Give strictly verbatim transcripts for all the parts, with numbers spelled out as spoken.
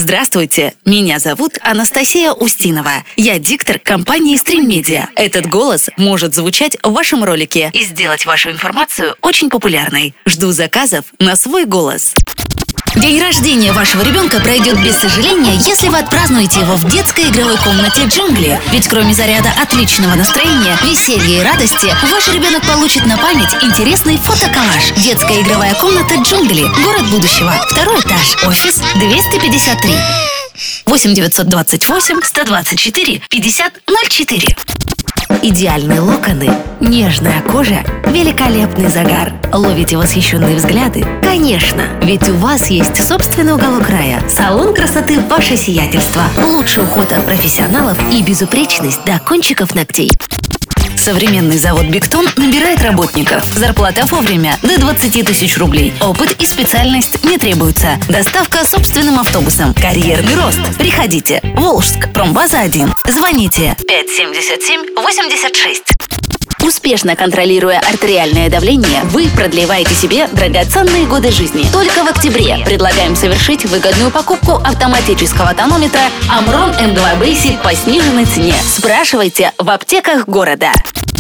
Здравствуйте, меня зовут Анастасия Устинова. Я диктор компании Stream Media. Этот голос может звучать в вашем ролике и сделать вашу информацию очень популярной. Жду заказов на свой голос. День рождения вашего ребенка пройдет без сожаления, если вы отпразднуете его в детской игровой комнате «Джунгли». Ведь кроме заряда отличного настроения, веселья и радости, ваш ребенок получит на память интересный фотоколлаж. Детская игровая комната «Джунгли», город будущего, второй этаж, офис двести пятьдесят три. восемь девятьсот двадцать восемь сто двадцать четыре пятьдесят ноль четыре. Идеальные локоны, нежная кожа, великолепный загар. Ловите восхищенные взгляды? Конечно, ведь у вас есть собственный уголок рая. Салон красоты «Ваше сиятельство». Лучший уход от профессионалов и безупречность до кончиков ногтей. Современный завод «Бигтон» набирает работников. Зарплата вовремя до двадцати тысяч рублей. Опыт и специальность не требуются. Доставка собственным автобусом. Карьерный рост. Приходите. Волжск. Промбаза один. Звоните пять семьдесят семь восемьдесят шесть. Успешно контролируя артериальное давление, вы продлеваете себе драгоценные годы жизни. Только в октябре предлагаем совершить выгодную покупку автоматического тонометра Amron эм два Basic по сниженной цене. Спрашивайте в аптеках города.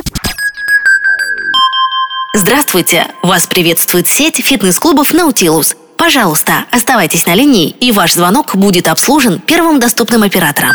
Здравствуйте! Вас приветствует сеть фитнес-клубов «Наутилус». Пожалуйста, оставайтесь на линии, и ваш звонок будет обслужен первым доступным оператором.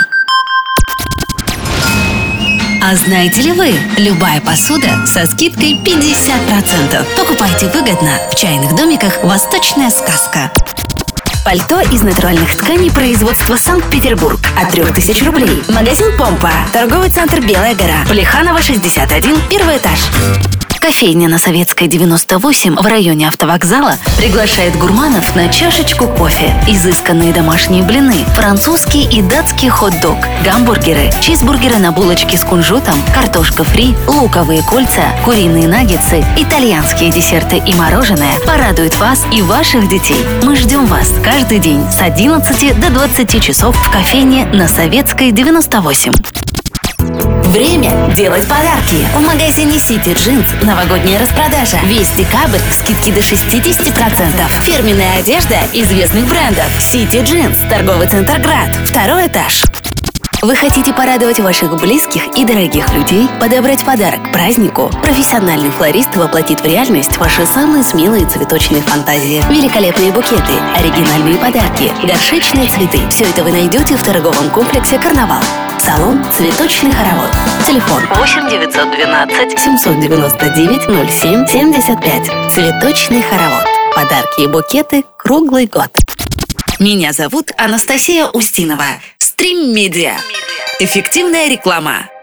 А знаете ли вы, любая посуда со скидкой пятьдесят процентов. Покупайте выгодно в чайных домиках «Восточная сказка». Пальто из натуральных тканей производства Санкт-Петербург от трех тысяч рублей. Магазин «Помпа». Торговый центр «Белая гора». Плеханова, шестьдесят один, первый этаж. Кофейня на Советской девяносто восемь в районе автовокзала приглашает гурманов на чашечку кофе. Изысканные домашние блины, французский и датский хот-дог, гамбургеры, чизбургеры на булочке с кунжутом, картошка фри, луковые кольца, куриные наггетсы, итальянские десерты и мороженое порадуют вас и ваших детей. Мы ждем вас каждый день с одиннадцати до двадцати часов в кофейне на Советской девяносто восемь. Время делать подарки. В магазине City Jeans новогодняя распродажа. Весь декабрь скидки до шестьдесят процентов. Фирменная одежда известных брендов. City Jeans, торговый центр «Град», второй этаж. Вы хотите порадовать ваших близких и дорогих людей, подобрать подарок к празднику? Профессиональный флорист воплотит в реальность ваши самые смелые цветочные фантазии. Великолепные букеты, оригинальные подарки, горшечные цветы. Все это вы найдете в торговом комплексе «Карнавал». Салон «Цветочный хоровод». Телефон восемь девятьсот двенадцать семьсот девяносто девять ноль семь семьдесят пять. «Цветочный хоровод». Подарки и букеты круглый год. Меня зовут Анастасия Устинова. Stream Media. Эффективная реклама.